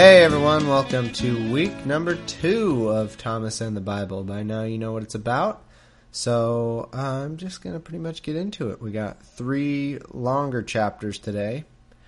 Hey everyone, welcome to week number 2 of Thomas and the Bible. By now you know what it's about, so I'm just going to pretty much get into it. We got 3 longer chapters today.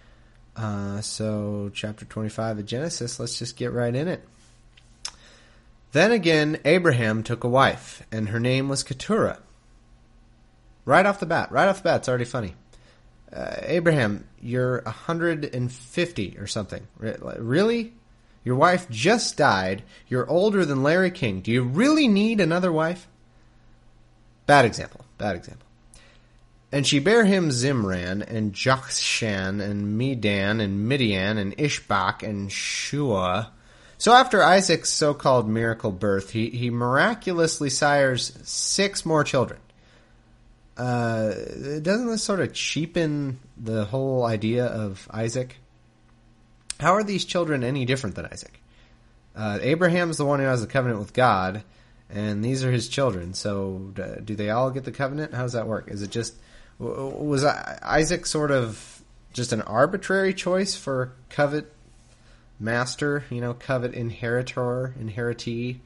So chapter 25 of Genesis, let's just get right in it. Then again, Abraham took a wife, and her name was Keturah. Right off the bat, it's already funny. Abraham, you're 150 or something. Really? Your wife just died. You're older than Larry King. Do you really need another wife? Bad example. And she bare him Zimran, and Jokshan, and Medan, and Midian, and Ishbak, and Shua. So after Isaac's so-called miracle birth, he miraculously sires 6 more children. Doesn't this sort of cheapen the whole idea of Isaac? How are these children any different than Isaac? Abraham's the one who has the covenant with God, and these are his children. So do they all get the covenant? How does that work? Is it just, was Isaac sort of just an arbitrary choice for covet master, covet inheritee?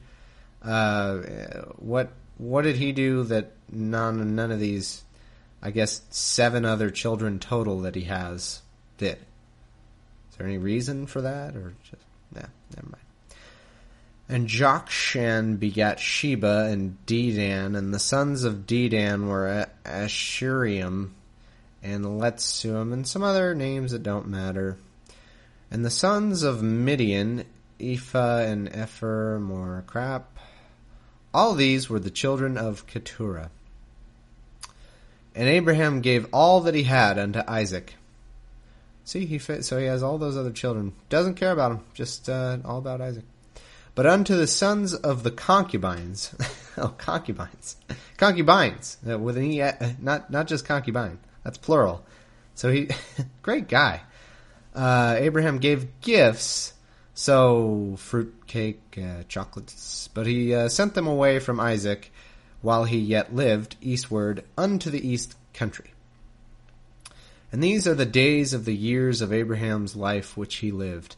What did he do that none of these, I guess, 7 other children total that he has did? Is there any reason for that, or just never mind? And Jokshan begat Sheba and Dedan, and the sons of Dedan were Ashuriam and Letsuam, and some other names that don't matter. And the sons of Midian, Ephah and Epher, more crap. All these were the children of Keturah. And Abraham gave all that he had unto Isaac. See, so he has all those other children. Doesn't care about them, just all about Isaac. But unto the sons of the concubines, concubines, with an E, not just concubine, that's plural. So he, great guy. Abraham gave gifts. So, fruit, cake, chocolates. But he sent them away from Isaac while he yet lived eastward unto the east country. And these are the days of the years of Abraham's life which he lived,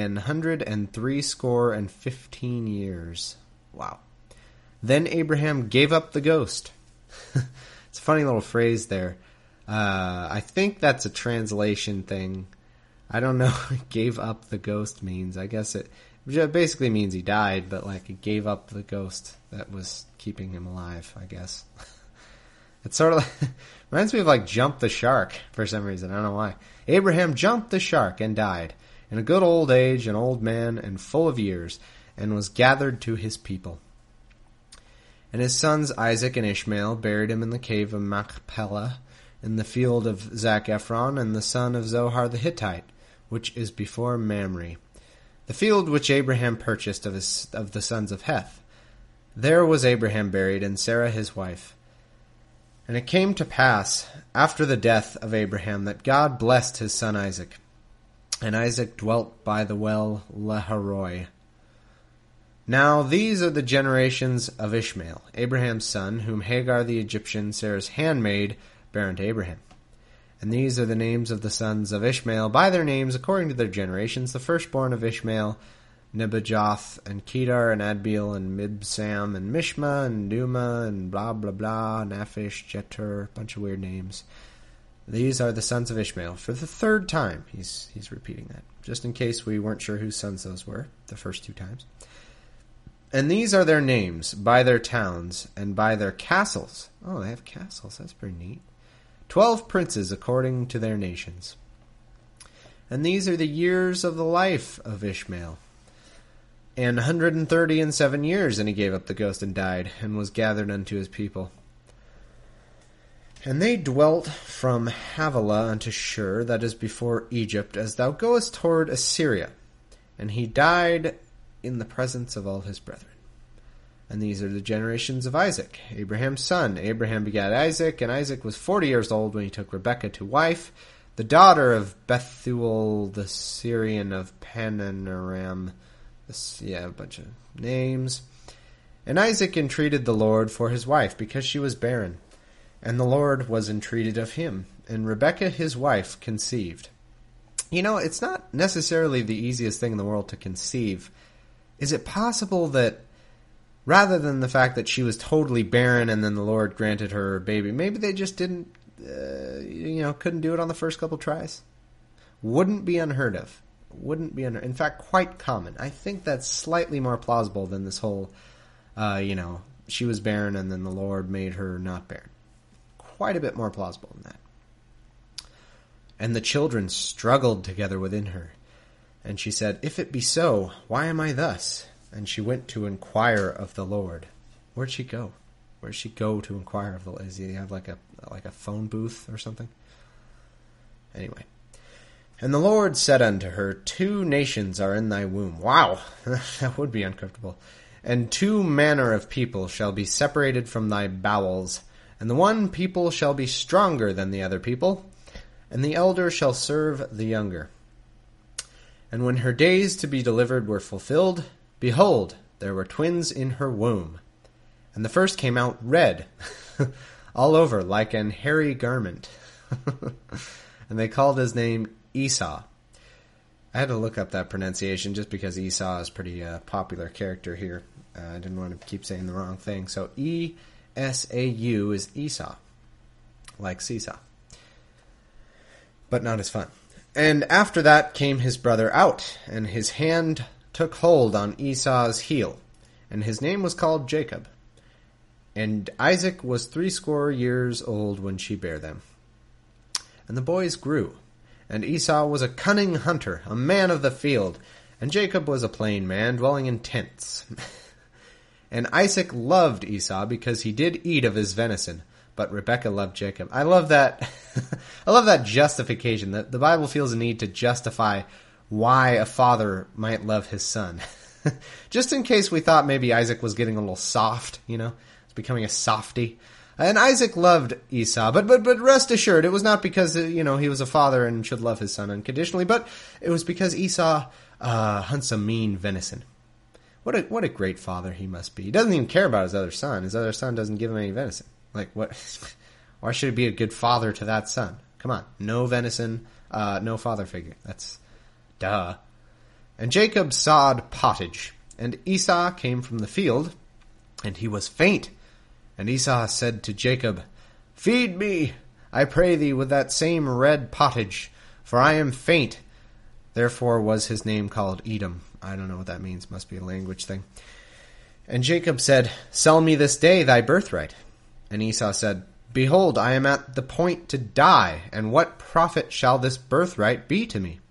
163 years. Wow. Then Abraham gave up the ghost. It's a funny little phrase there. I think that's a translation thing. I don't know what gave up the ghost means. I guess it basically means he died, but like he gave up the ghost that was keeping him alive, I guess. It's sort of like, reminds me of like jump the shark for some reason. I don't know why. Abraham jumped the shark and died in a good old age, an old man and full of years, and was gathered to his people. And his sons Isaac and Ishmael buried him in the cave of Machpelah in the field of Zac-Ephron, and the son of Zohar the Hittite, which is before Mamre, the field which Abraham purchased of the sons of Heth. There was Abraham buried, and Sarah his wife. And it came to pass, after the death of Abraham, that God blessed his son Isaac. And Isaac dwelt by the well Lahairoi. Now these are the generations of Ishmael, Abraham's son, whom Hagar the Egyptian, Sarah's handmaid, bare unto Abraham. And these are the names of the sons of Ishmael, by their names, according to their generations. The firstborn of Ishmael, Nebajoth, and Kedar, and Adbeel, and Mibsam, and Mishma, and Duma, and blah, blah, blah, Naphish, Jetur, a bunch of weird names. These are the sons of Ishmael. For the 3rd time, he's repeating that, just in case we weren't sure whose sons those were, the first 2 times. And these are their names, by their towns, and by their castles. Oh, they have castles, that's pretty neat. 12 princes according to their nations. And these are the years of the life of Ishmael. 137 years, and he gave up the ghost and died, and was gathered unto his people. And they dwelt from Havilah unto Shur, that is before Egypt, as thou goest toward Assyria. And he died in the presence of all his brethren. And these are the generations of Isaac, Abraham's son. Abraham begat Isaac, and Isaac was 40 years old when he took Rebekah to wife, the daughter of Bethuel the Syrian of Padanaram. A bunch of names. And Isaac entreated the Lord for his wife, because she was barren. And the Lord was entreated of him, and Rebekah his wife conceived. It's not necessarily the easiest thing in the world to conceive. Is it possible that rather than the fact that she was totally barren and then the Lord granted her a baby, maybe they just didn't, couldn't do it on the first couple tries? Wouldn't be unheard of. In fact, quite common. I think that's slightly more plausible than this whole, she was barren and then the Lord made her not barren. Quite a bit more plausible than that. And the children struggled together within her. And she said, "If it be so, why am I thus?" And she went to inquire of the Lord. Where'd she go? Where'd she go to inquire of the Lord? Does he have like a phone booth or something? Anyway. And the Lord said unto her, 2 nations are in thy womb. Wow, that would be uncomfortable. And 2 manner of people shall be separated from thy bowels. And the one people shall be stronger than the other people, and the elder shall serve the younger. And when her days to be delivered were fulfilled, behold, there were twins in her womb. And the first came out red, all over like an hairy garment. And they called his name Esau. I had to look up that pronunciation just because Esau is a pretty popular character here. I didn't want to keep saying the wrong thing. So E-S-A-U is Esau, like seesaw. But not as fun. And after that came his brother out, and his hand took hold on Esau's heel, and his name was called Jacob. And Isaac was 80 years old when she bare them. And the boys grew, and Esau was a cunning hunter, a man of the field, and Jacob was a plain man, dwelling in tents. And Isaac loved Esau because he did eat of his venison, but Rebekah loved Jacob. I love that. I love that justification. That the Bible feels a need to justify why a father might love his son. Just in case we thought maybe Isaac was getting a little soft, was becoming a softy. And Isaac loved Esau, but rest assured, it was not because, he was a father and should love his son unconditionally, but it was because Esau hunts a mean venison. What a great father he must be. He doesn't even care about his other son. His other son doesn't give him any venison. Like, what? Why should he be a good father to that son? Come on. No venison, no father figure. That's duh. And Jacob sawed pottage, and Esau came from the field, and he was faint. And Esau said to Jacob, "Feed me, I pray thee, with that same red pottage, for I am faint." Therefore was his name called Edom. I don't know what that means. Must be a language thing. And Jacob said, "Sell me this day thy birthright." And Esau said, "Behold, I am at the point to die, and what profit shall this birthright be to me?"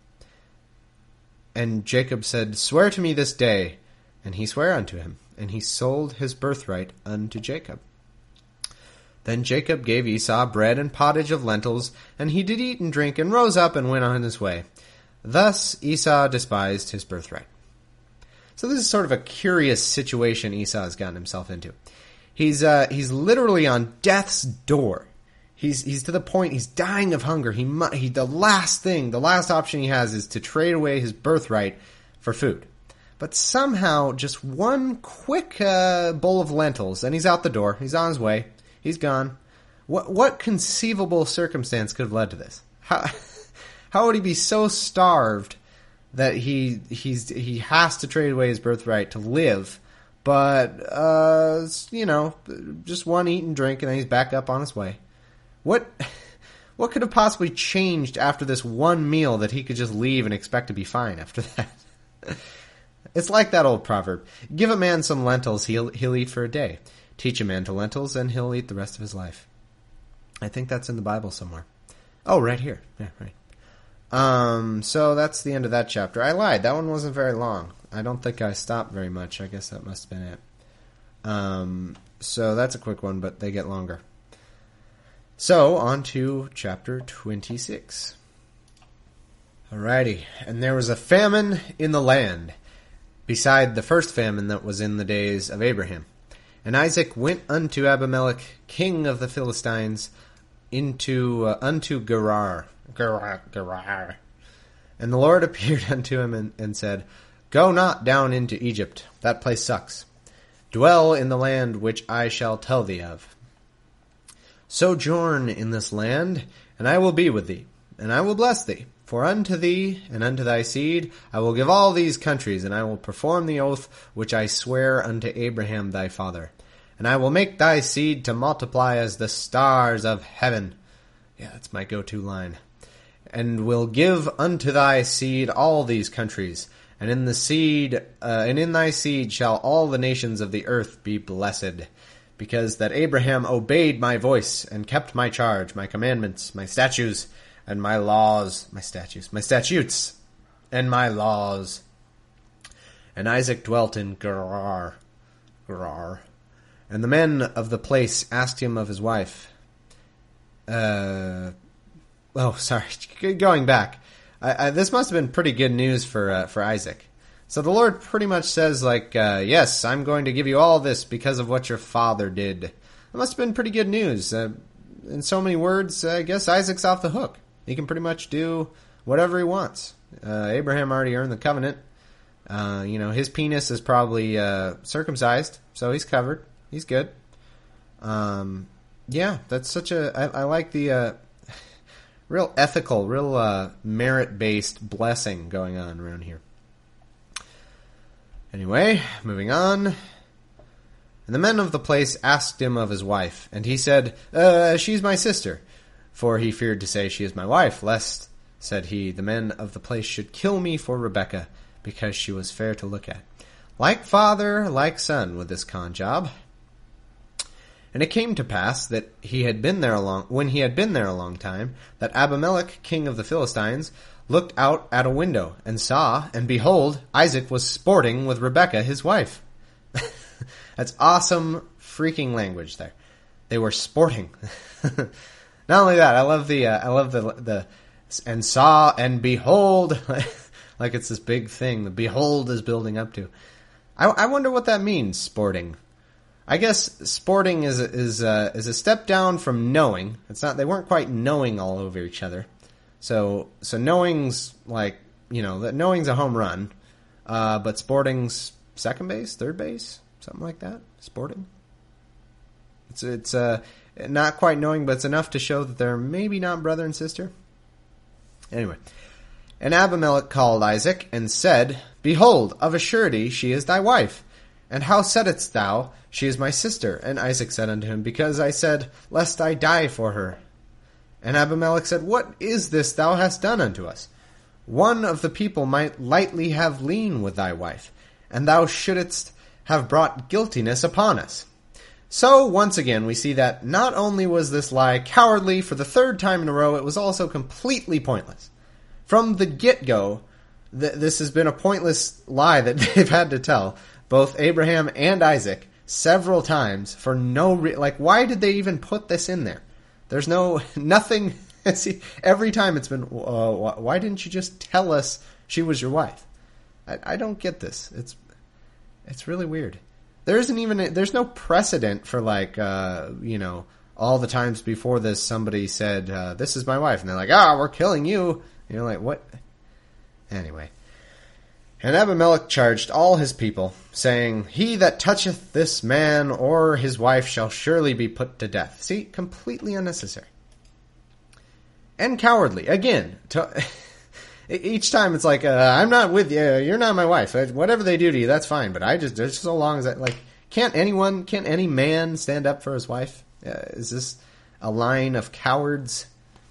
And Jacob said, "Swear to me this day." And he sware unto him, and he sold his birthright unto Jacob. Then Jacob gave Esau bread and pottage of lentils, and he did eat and drink, and rose up and went on his way. Thus Esau despised his birthright. So this is sort of a curious situation Esau has gotten himself into. He's literally on death's door. He's to the point he's dying of hunger. The last option he has is to trade away his birthright for food. But somehow, just one quick bowl of lentils, and he's out the door. He's on his way. He's gone. What conceivable circumstance could have led to this? How would he be so starved that he has to trade away his birthright to live? But just one eat and drink, and then he's back up on his way. What could have possibly changed after this one meal that he could just leave and expect to be fine after that? It's like that old proverb: give a man some lentils, he'll eat for a day. Teach a man to lentils, and he'll eat the rest of his life. I think that's in the Bible somewhere. Oh, right here. Yeah, right. So that's the end of that chapter. I lied. That one wasn't very long. I don't think I stopped very much. I guess that must have been it. So that's a quick one, but they get longer. So, on to chapter 26. Alrighty. And there was a famine in the land, beside the first famine that was in the days of Abraham. And Isaac went unto Abimelech, king of the Philistines, unto Gerar. Gerar. And the Lord appeared unto him and said, Go not down into Egypt, that place sucks. Dwell in the land which I shall tell thee of. Sojourn in this land, and I will be with thee, and I will bless thee. For unto thee and unto thy seed I will give all these countries, and I will perform the oath which I swear unto Abraham thy father. And I will make thy seed to multiply as the stars of heaven. Yeah, that's my go-to line. And will give unto thy seed all these countries, and in thy seed shall all the nations of the earth be blessed, because that Abraham obeyed my voice and kept my charge, my commandments, my statutes, and my laws, my statutes, and my laws. And Isaac dwelt in Gerar. And the men of the place asked him of his wife. Going back. This must have been pretty good news for Isaac. So the Lord pretty much says, yes, I'm going to give you all this because of what your father did. It must have been pretty good news. In so many words, I guess Isaac's off the hook. He can pretty much do whatever he wants. Abraham already earned the covenant. His penis is probably circumcised, so he's covered. He's good. That's such I like the real ethical, real merit-based blessing going on around here. Anyway, moving on. And the men of the place asked him of his wife, and he said, she's my sister. For he feared to say, she is my wife, lest, said he, the men of the place should kill me for Rebekah, because she was fair to look at. Like father, like son with this con job. And it came to pass that when he had been there a long time, that Abimelech, king of the Philistines, looked out at a window, and saw, and behold, Isaac was sporting with Rebekah, his wife. That's awesome freaking language there. They were sporting. Not only that, I love the and saw and behold, like it's this big thing. The behold is building up to. I wonder what that means. Sporting. I guess sporting is a step down from knowing. It's not. They weren't quite knowing all over each other. So knowing's that knowing's a home run, but sporting's second base, third base, something like that. Sporting. It's not quite knowing, but it's enough to show that they're maybe not brother and sister. Anyway, and Abimelech called Isaac and said, Behold, of a surety she is thy wife. And how saidst thou, she is my sister? And Isaac said unto him, Because I said, lest I die for her. And Abimelech said, What is this thou hast done unto us? One of the people might lightly have lain with thy wife, and thou shouldest have brought guiltiness upon us. So, once again, we see that not only was this lie cowardly for the third time in a row, it was also completely pointless. From the get-go, this has been a pointless lie that they've had to tell, both Abraham and Isaac, several times for no why did they even put this in there? There's nothing. See, every time it's been, why didn't you just tell us she was your wife? I don't get this. It's really weird. There's no precedent for all the times before this somebody said, this is my wife. And they're like, we're killing you. What? Anyway. And Abimelech charged all his people, saying, He that toucheth this man or his wife shall surely be put to death. See, completely unnecessary. And cowardly. Again, each time it's like, I'm not with you, you're not my wife. Whatever they do to you, that's fine. But just so long as can't any man stand up for his wife? Is this a line of cowards?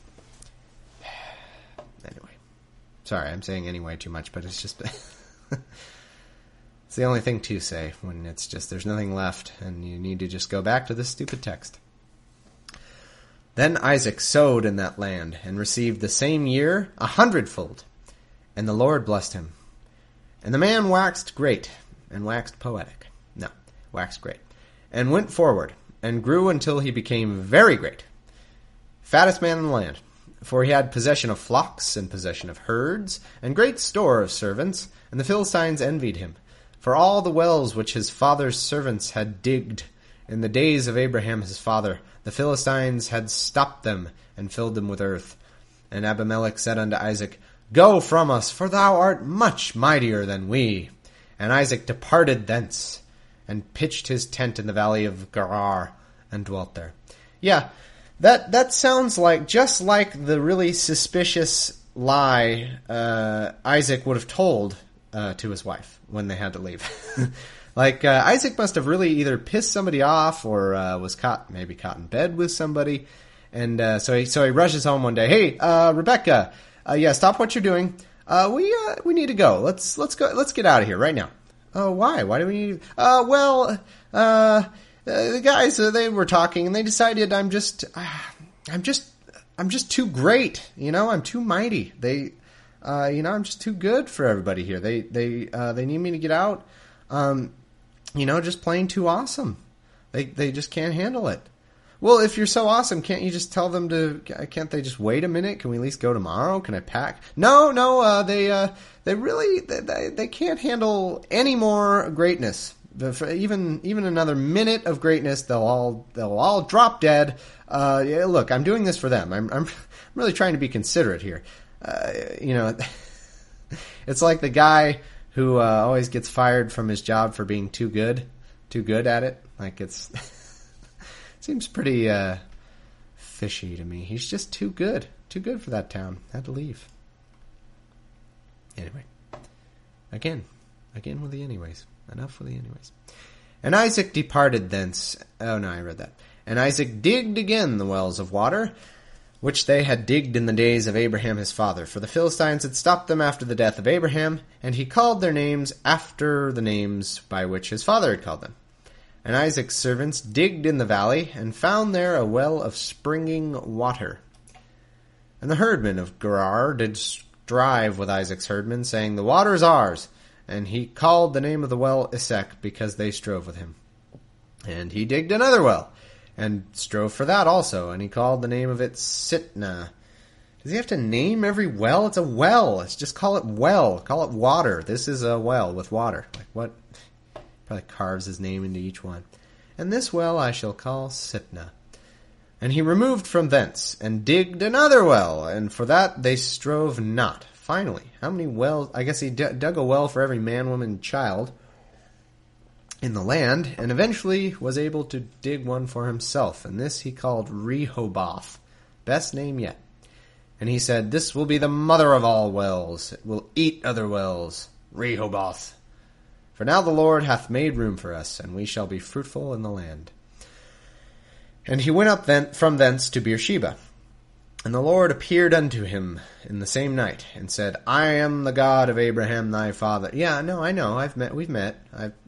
Anyway. Sorry, I'm saying anyway too much, but it's just... It's the only thing to say when it's just there's nothing left and you need to just go back to this stupid text. Then Isaac sowed in that land and received the same year 100-fold, and the Lord blessed him. And the man waxed great and waxed poetic. No, waxed great. And went forward and grew until he became very great, fattest man in the land. For he had possession of flocks, and possession of herds, and great store of servants, and the Philistines envied him. For all the wells which his father's servants had digged in the days of Abraham his father, the Philistines had stopped them, and filled them with earth. And Abimelech said unto Isaac, Go from us, for thou art much mightier than we. And Isaac departed thence, and pitched his tent in the valley of Gerar, and dwelt there. Yeah, that sounds like, just like the really suspicious lie Isaac would have told to his wife when they had to leave. Isaac must have really either pissed somebody off or was caught in bed with somebody. And so he rushes home one day. Hey, Rebecca, stop what you're doing. We need to go. Let's go. Let's get out of here right now. Oh, why? Why do we need? The guys they were talking and they decided I'm just too great. I'm too mighty. I'm just too good for everybody here. They need me to get out. Just plain too awesome. They just can't handle it. Well, if you're so awesome, can't you just tell them can't they just wait a minute? Can we at least go tomorrow? Can I pack? No, they can't handle any more greatness. Even another minute of greatness, they'll all drop dead. Look, I'm doing this for them. I'm really trying to be considerate here. It's like the guy who always gets fired from his job for being too good at it. Seems pretty fishy to me. He's just too good for that town. Had to leave. Anyway, again with the anyways. Enough with the anyways. And Isaac departed thence. Oh no, I read that. And Isaac digged again the wells of water, which they had digged in the days of Abraham his father. For the Philistines had stopped them after the death of Abraham, and he called their names after the names by which his father had called them. And Isaac's servants digged in the valley, and found there a well of springing water. And the herdmen of Gerar did strive with Isaac's herdmen, saying, The water is ours. And he called the name of the well Esek, because they strove with him. And he digged another well, and strove for that also, and he called the name of it Sitnah. Does he have to name every well? It's a well. Let's just call it well. Call it water. This is a well with water. What? Probably carves his name into each one. And this well I shall call Sitnah. And he removed from thence, and digged another well, and for that they strove not. Finally, how many wells? I guess he dug a well for every man, woman, and child in the land, and eventually was able to dig one for himself, and this he called Rehoboth. Best name yet. And he said, This will be the mother of all wells. It will eat other wells. Rehoboth. For now the Lord hath made room for us, and we shall be fruitful in the land. And he went up from thence to Beersheba. And the Lord appeared unto him in the same night, and said, I am the God of Abraham thy father. Yeah, no, I know. We've met.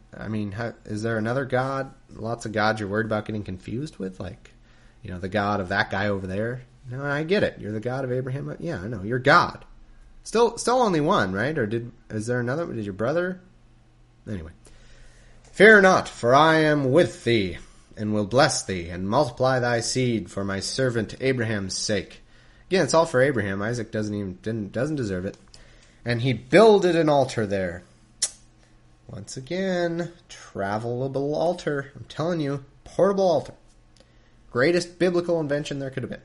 Is there another God? Lots of gods you're worried about getting confused with? The God of that guy over there? No, I get it. You're the God of Abraham. Yeah, I know. You're God. Still only one, right? Or is there another? Did your brother? Anyway. Fear not, for I am with thee, and will bless thee, and multiply thy seed for my servant Abraham's sake. Again, it's all for Abraham. Isaac doesn't deserve it. And he builded an altar there. Once again, travelable altar. I'm telling you, portable altar. Greatest biblical invention there could have been.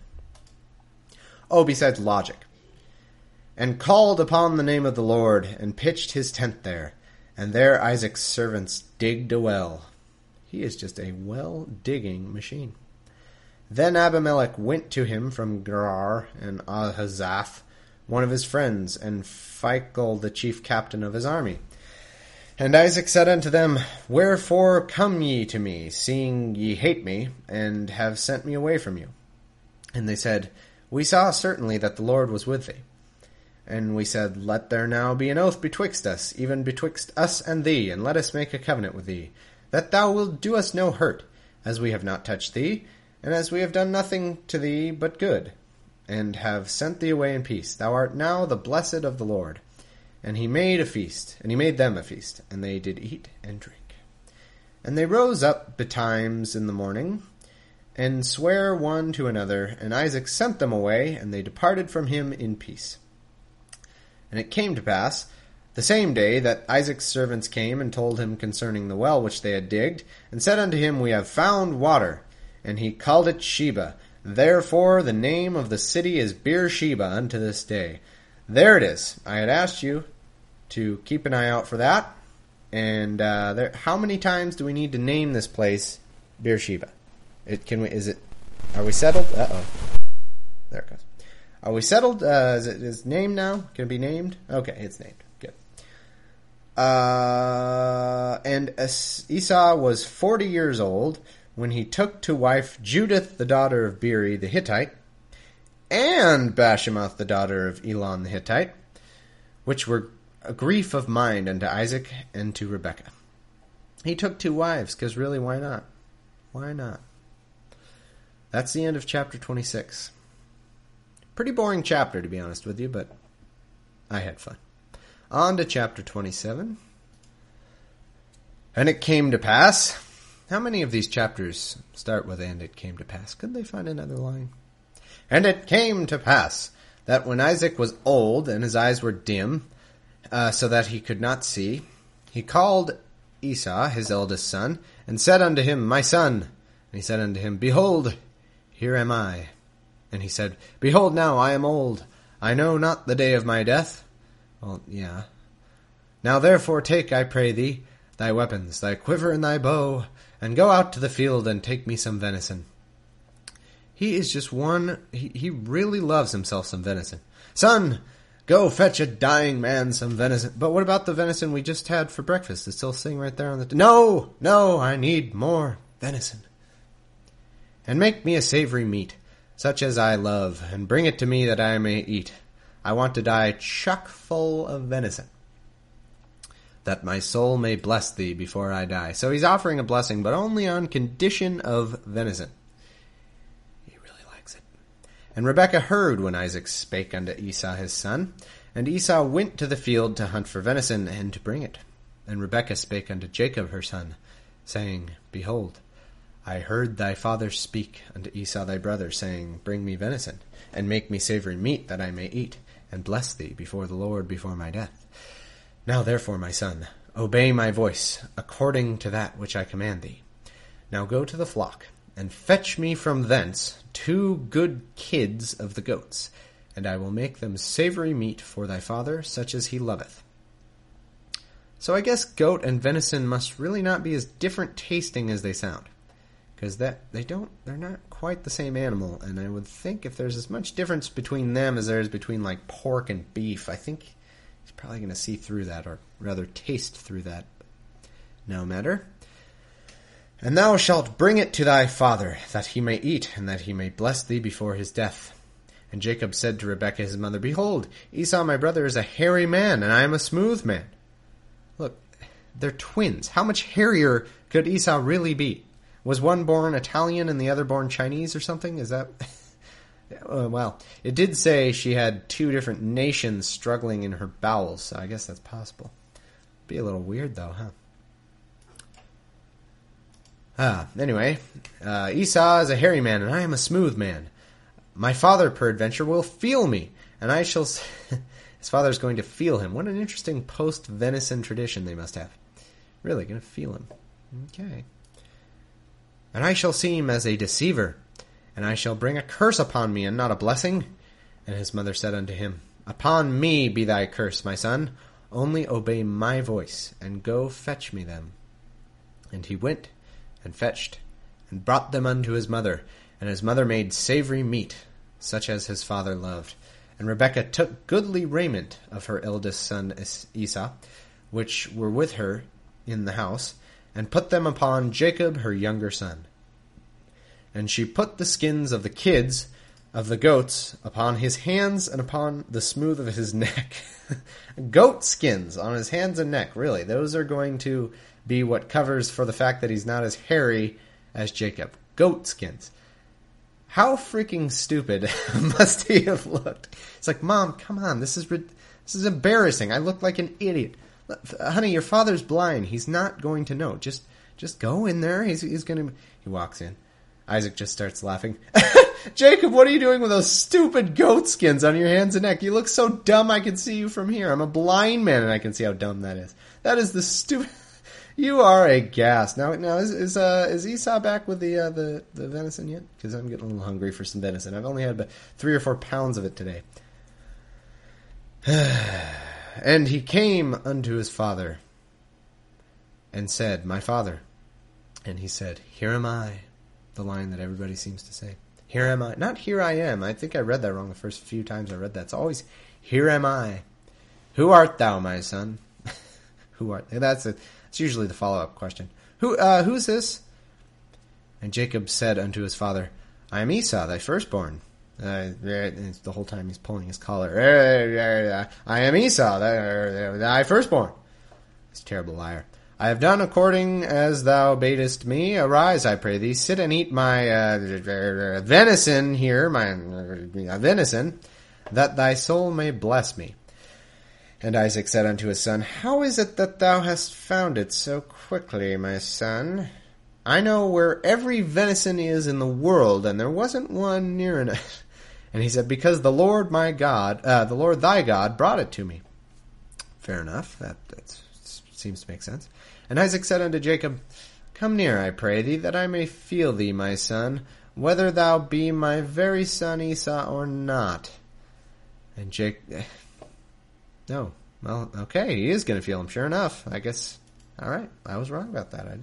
Oh, besides logic. And called upon the name of the Lord, and pitched his tent there. And there Isaac's servants digged a well. He is just a well-digging machine. Then Abimelech went to him from Gerar, and Ahuzzath, one of his friends, and Phicol, the chief captain of his army. And Isaac said unto them, Wherefore come ye to me, seeing ye hate me, and have sent me away from you? And they said, We saw certainly that the Lord was with thee. And we said, Let there now be an oath betwixt us, even betwixt us and thee, and let us make a covenant with thee, that thou wilt do us no hurt, as we have not touched thee, and as we have done nothing to thee but good, and have sent thee away in peace. Thou art now the blessed of the Lord. And he made them a feast, and they did eat and drink. And they rose up betimes in the morning, and sware one to another, and Isaac sent them away, and they departed from him in peace. And it came to pass, the same day, that Isaac's servants came and told him concerning the well which they had digged, and said unto him, We have found water. And he called it Sheba. Therefore the name of the city is Beersheba unto this day. There it is. I had asked you to keep an eye out for that. And how many times do we need to name this place Beersheba? Are we settled? Uh-oh. There it goes. Oh, we settled. Is it named now? Can it be named? Okay, it's named. Good. And Esau was 40 years old when he took to wife Judith, the daughter of Beeri the Hittite, and Bashemoth, the daughter of Elon the Hittite, which were a grief of mind unto Isaac and to Rebekah. He took 2 wives, because really, why not? Why not? That's the end of chapter 26. Pretty boring chapter, to be honest with you, but I had fun. On to chapter 27. And it came to pass. How many of these chapters start with "and it came to pass"? Could they find another line? And it came to pass that when Isaac was old and his eyes were dim, so that he could not see, he called Esau, his eldest son, and said unto him, My son. And he said unto him, Behold, here am I. And he said, Behold, now I am old. I know not the day of my death. Well, yeah. Now therefore take, I pray thee, thy weapons, thy quiver and thy bow, and go out to the field and take me some venison. He is just he really loves himself some venison. Son, go fetch a dying man some venison. But what about the venison we just had for breakfast? It's still sitting right there on the... No, I need more venison. And make me a savory meat, such as I love, and bring it to me that I may eat. I want to die chock full of venison, that my soul may bless thee before I die. So he's offering a blessing, but only on condition of venison. He really likes it. And Rebekah heard when Isaac spake unto Esau his son. And Esau went to the field to hunt for venison, and to bring it. And Rebekah spake unto Jacob her son, saying, Behold, I heard thy father speak unto Esau thy brother, saying, Bring me venison, and make me savory meat, that I may eat, and bless thee before the Lord before my death. Now therefore, my son, obey my voice, according to that which I command thee. Now go to the flock, and fetch me from thence 2 good kids of the goats, and I will make them savory meat for thy father, such as he loveth. So I guess goat and venison must really not be as different tasting as they sound. Because they're not quite the same animal, and I would think if there's as much difference between them as there is between, like, pork and beef, I think he's probably going to see through that, or rather taste through that. No matter. And thou shalt bring it to thy father, that he may eat, and that he may bless thee before his death. And Jacob said to Rebekah his mother, Behold, Esau my brother is a hairy man, and I am a smooth man. Look, they're twins. How much hairier could Esau really be? Was one born Italian and the other born Chinese or something? Is that... well, it did say she had 2 different nations struggling in her bowels, so I guess that's possible. Be a little weird, though, huh? Anyway, Esau is a hairy man, and I am a smooth man. My father, peradventure, will feel me, and I shall... His father's going to feel him. What an interesting post-venison tradition they must have. Really, going to feel him. Okay. And I shall seem as a deceiver, and I shall bring a curse upon me, and not a blessing. And his mother said unto him, Upon me be thy curse, my son. Only obey my voice, and go fetch me them. And he went, and fetched, and brought them unto his mother. And his mother made savory meat, such as his father loved. And Rebekah took goodly raiment of her eldest son Esau, which were with her in the house, and put them upon Jacob her younger son. And she put the skins of the kids of the goats upon his hands and upon the smooth of his neck. Goat skins on his hands and neck, really. Those are going to be what covers for the fact that he's not as hairy as Jacob. Goat skins. How freaking stupid must he have looked? It's like, Mom, come on, this is embarrassing. I look like an idiot. Honey, your father's blind. He's not going to know. Just go in there. He's going to... He walks in. Isaac just starts laughing. Jacob, what are you doing with those stupid goat skins on your hands and neck? You look so dumb I can see you from here. I'm a blind man and I can see how dumb that is. That is the stupid... You are a gas. Now is Esau back with the venison yet? Because I'm getting a little hungry for some venison. I've only had about 3 or 4 pounds of it today. And he came unto his father, and said, My father. And he said, Here am I. The line that everybody seems to say. Here am I. Not here I am. I think I read that wrong the first few times I read that. It's always, here am I. Who art thou, my son? Who art... That's usually the follow-up question. Who's this? And Jacob said unto his father, I am Esau, thy firstborn. The whole time he's pulling his collar. I am Esau, thy firstborn. This terrible liar. I have done according as thou badest me. Arise, I pray thee, sit and eat my venison here, my venison, that thy soul may bless me. And Isaac said unto his son, How is it that thou hast found it so quickly, my son? I know where every venison is in the world, and there wasn't one near enough. And he said, Because the Lord my God, the Lord thy God, brought it to me. Fair enough. That seems to make sense. And Isaac said unto Jacob, Come near, I pray thee, that I may feel thee, my son, whether thou be my very son Esau or not. And Jacob... No. Well, okay, he is going to feel him, sure enough. I guess, all right, I was wrong about that.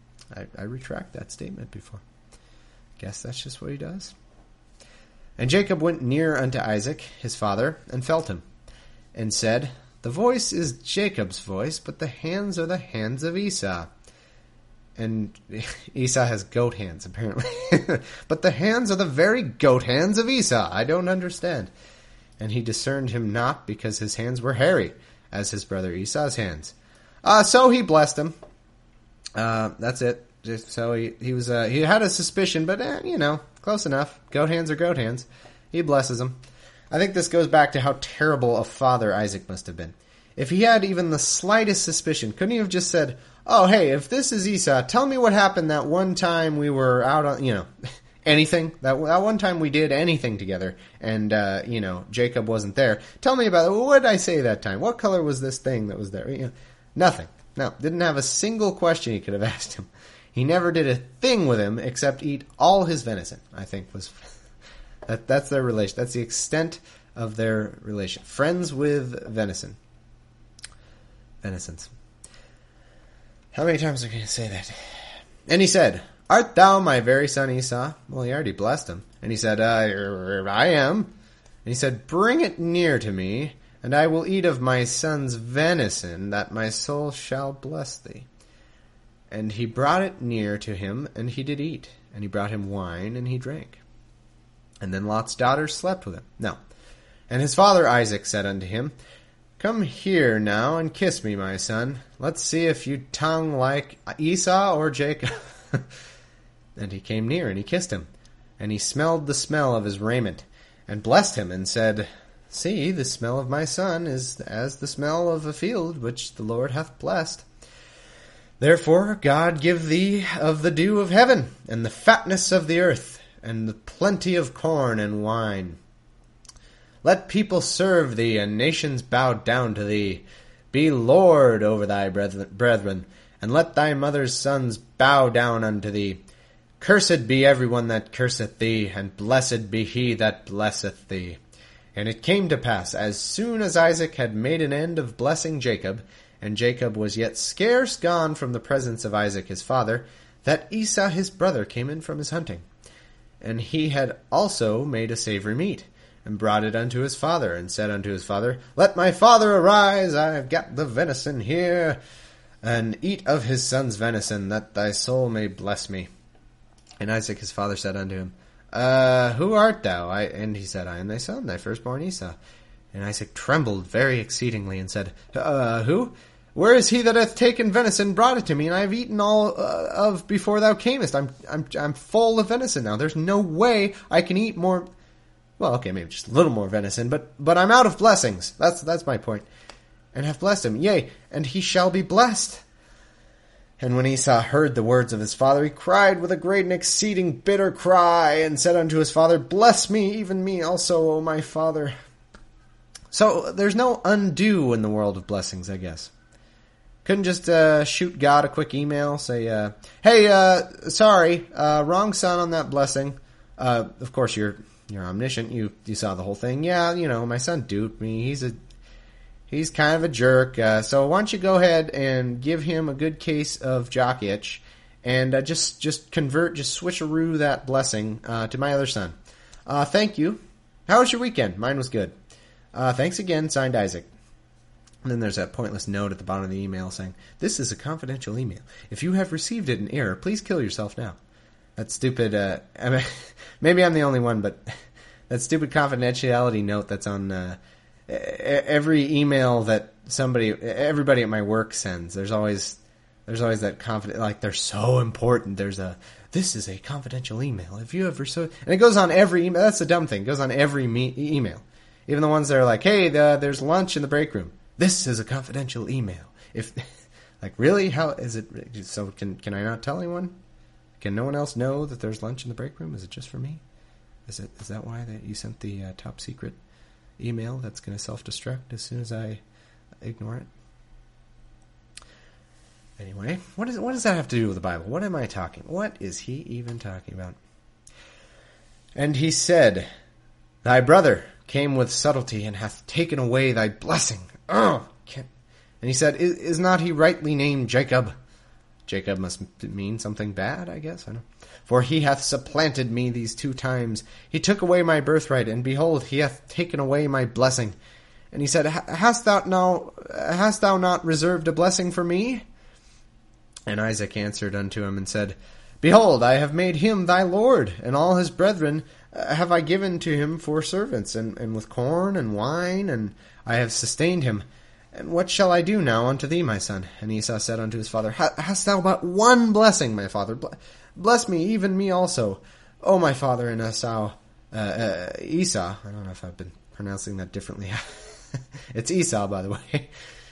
I retract that statement before. Guess that's just what he does. And Jacob went near unto Isaac, his father, and felt him, and said, The voice is Jacob's voice, but the hands are the hands of Esau. And Esau has goat hands, apparently. But the hands are the very goat hands of Esau. I don't understand. And he discerned him not, because his hands were hairy, as his brother Esau's hands. So he blessed him. That's it. So he was he had a suspicion, but close enough. Goat hands are goat hands. He blesses him. I think this goes back to how terrible a father Isaac must have been. If he had even the slightest suspicion, couldn't he have just said, "Oh, hey, if this is Esau, tell me what happened that one time we were out on, anything, that one time we did anything together, and Jacob wasn't there. Tell me about it. What did I say that time? What color was this thing that was there?" Nothing. No, didn't have a single question he could have asked him. He never did a thing with him except eat all his venison. I think was that's their relation. That's the extent of their relation. Friends with venison. Venisons. How many times are we going to say that? And he said, Art thou my very son Esau? Well, he already blessed him. And he said, I am. And he said, Bring it near to me, and I will eat of my son's venison, that my soul shall bless thee. And he brought it near to him, and he did eat. And he brought him wine, and he drank. And then Lot's daughter slept with him. No. And his father Isaac said unto him, Come here now, and kiss me, my son. Let's see if you tongue like Esau or Jacob. And he came near, and he kissed him. And he smelled the smell of his raiment, and blessed him, and said, See, the smell of my son is as the smell of a field which the Lord hath blessed. Therefore God give thee of the dew of heaven, and the fatness of the earth, and the plenty of corn and wine. Let people serve thee, and nations bow down to thee. Be Lord over thy brethren, and let thy mother's sons bow down unto thee. Cursed be every one that curseth thee, and blessed be he that blesseth thee. And it came to pass, as soon as Isaac had made an end of blessing Jacob, and Jacob was yet scarce gone from the presence of Isaac his father, that Esau his brother came in from his hunting. And he had also made a savory meat, and brought it unto his father, and said unto his father, Let my father arise, I have got the venison here, and eat of his son's venison, that thy soul may bless me. And Isaac his father said unto him, Who art thou? And he said, I am thy son, thy firstborn Esau. And Isaac trembled very exceedingly, and said, Who? Where is he that hath taken venison, brought it to me, and I have eaten all of before thou camest? I'm full of venison now. There's no way I can eat more. Well, okay, maybe just a little more venison, but I'm out of blessings. That's my point. And have blessed him, yea, and he shall be blessed. And when Esau heard the words of his father, he cried with a great and exceeding bitter cry, and said unto his father, Bless me, even me also, O my father. So there's no undo in the world of blessings, I guess. Couldn't just shoot God a quick email, say, hey, sorry, wrong son on that blessing. Of course, you're omniscient. You saw the whole thing. Yeah, my son duped me. He's kind of a jerk. So why don't you go ahead and give him a good case of jock itch, and just convert, just switcheroo that blessing to my other son. Thank you. How was your weekend? Mine was good. Thanks again, signed Isaac. And then there's a pointless note at the bottom of the email saying, this is a confidential email. If you have received it in error, please kill yourself now. That stupid, I mean, maybe I'm the only one, but that stupid confidentiality note that's on every email that everybody at my work sends. There's always that like they're so important. This is a confidential email. If you ever and it goes on every email. That's the dumb thing. It goes on every email. Even the ones that are like, hey, there's lunch in the break room. This is a confidential email. If, like, really? How is it? So can I not tell anyone? Can no one else know that there's lunch in the break room? Is it just for me? Is that why that you sent the top secret email that's going to self-destruct as soon as I ignore it? Anyway, what does that have to do with the Bible? What am I talking? What is he even talking about? And he said, thy brother came with subtlety and hath taken away thy blessing. Oh, and he said, is not he rightly named Jacob? Jacob must mean something bad, I guess. I don't know. For he hath supplanted me these 2 times. He took away my birthright, and behold, he hath taken away my blessing. And he said, hast thou not reserved a blessing for me? And Isaac answered unto him and said, behold, I have made him thy lord, and all his brethren have I given to him for servants, and with corn and wine, and I have sustained him. And what shall I do now unto thee, my son? And Esau said unto his father, hast thou but one blessing, my father? Bless me, even me also. O my father, and Esau, Esau, I don't know if I've been pronouncing that differently. It's Esau, by the way.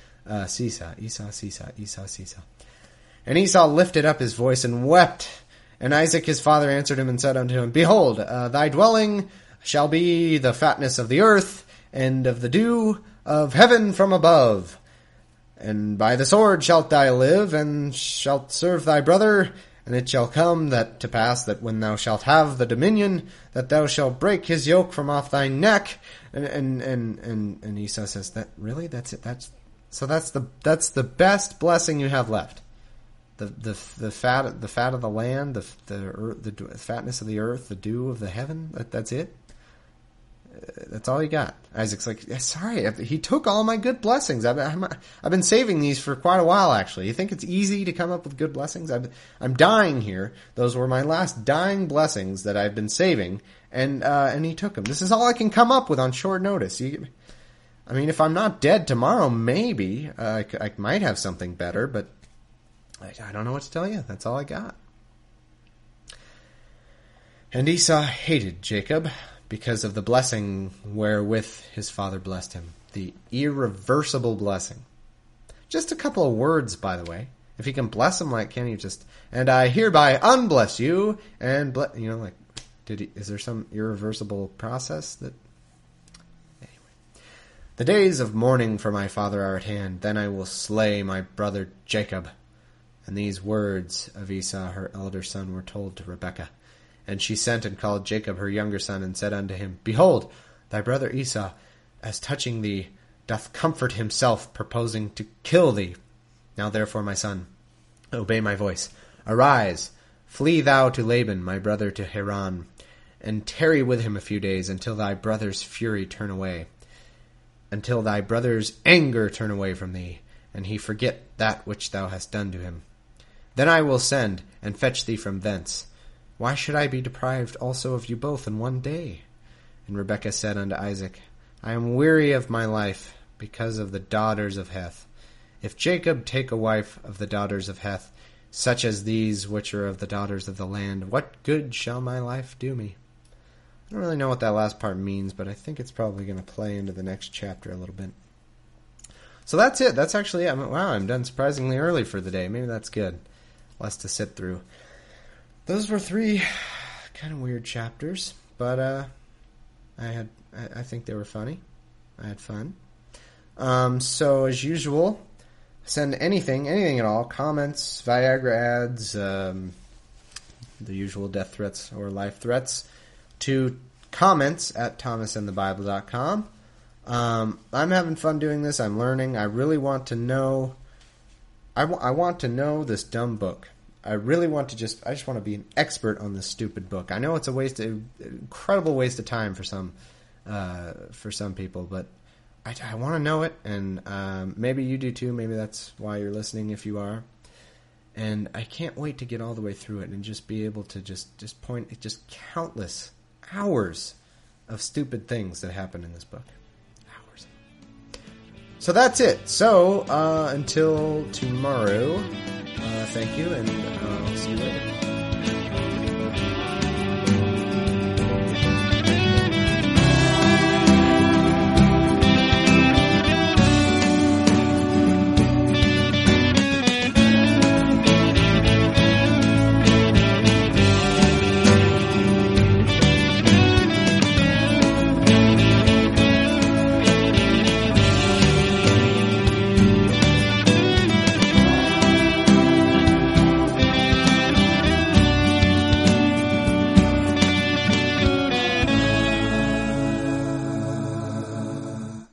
Esau. And Esau lifted up his voice and wept. And Isaac his father answered him and said unto him, behold, thy dwelling shall be the fatness of the earth, and of the dew of heaven from above. And by the sword shalt thou live, and shalt serve thy brother. And it shall come to pass that when thou shalt have the dominion, that thou shalt break his yoke from off thy neck. And Esau says, that really? That's it? That's the best blessing you have left. The fat of the land, the fatness of the earth, the dew of the heaven. That's it. That's all he got. Isaac's like, sorry, he took all my good blessings. I've been saving these for quite a while, actually. You think it's easy to come up with good blessings? I'm dying here. Those were my last dying blessings that I've been saving, and he took them. This is all I can come up with on short notice. I mean, if I'm not dead tomorrow, maybe I might have something better, but I don't know what to tell you. That's all I got. And Esau hated Jacob because of the blessing wherewith his father blessed him. The irreversible blessing. Just a couple of words, by the way. If he can bless him, like, can he just, and I hereby unbless you, and is there some irreversible process that, anyway. The days of mourning for my father are at hand, then I will slay my brother Jacob. And these words of Esau, her elder son, were told to Rebekah. And she sent and called Jacob her younger son, and said unto him, behold, thy brother Esau, as touching thee, doth comfort himself, purposing to kill thee. Now therefore, my son, obey my voice. Arise, flee thou to Laban, my brother, to Haran, and tarry with him a few days, until thy brother's fury turn away, until thy brother's anger turn away from thee, and he forget that which thou hast done to him. Then I will send, and fetch thee from thence. Why should I be deprived also of you both in one day? And Rebekah said unto Isaac, I am weary of my life, because of the daughters of Heth. If Jacob take a wife of the daughters of Heth, such as these which are of the daughters of the land, what good shall my life do me? I don't really know what that last part means, but I think it's probably going to play into the next chapter a little bit. So that's it. That's actually it. Wow, I'm done surprisingly early for the day. Maybe that's good. Less to sit through. Those were 3 kind of weird chapters, but I think they were funny. I had fun. So as usual, send anything at all, comments, Viagra ads, the usual death threats or life threats, to comments at thomasandthebible.com. I'm having fun doing this. I'm learning. I really want to know. I want to know this dumb book. I really want to I just want to be an expert on this stupid book. I know it's incredible waste of time for some people, but I want to know it, and maybe you do too. Maybe that's why you're listening if you are. And I can't wait to get all the way through it and just be able to just point at just countless hours of stupid things that happen in this book. Hours. So that's it. So until tomorrow, thank you, and I'll see you later.